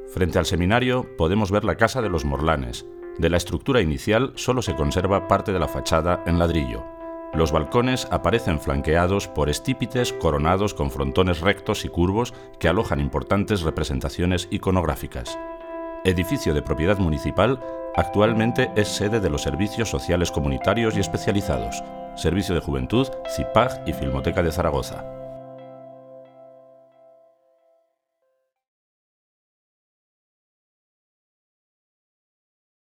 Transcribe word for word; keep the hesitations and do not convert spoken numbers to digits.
Frente al seminario podemos ver la Casa de los Morlanes. De la estructura inicial solo se conserva parte de la fachada en ladrillo. Los balcones aparecen flanqueados por estípites coronados con frontones rectos y curvos que alojan importantes representaciones iconográficas. Edificio de propiedad municipal, actualmente es sede de los Servicios Sociales Comunitarios y Especializados, Servicio de Juventud, CIPAG y Filmoteca de Zaragoza.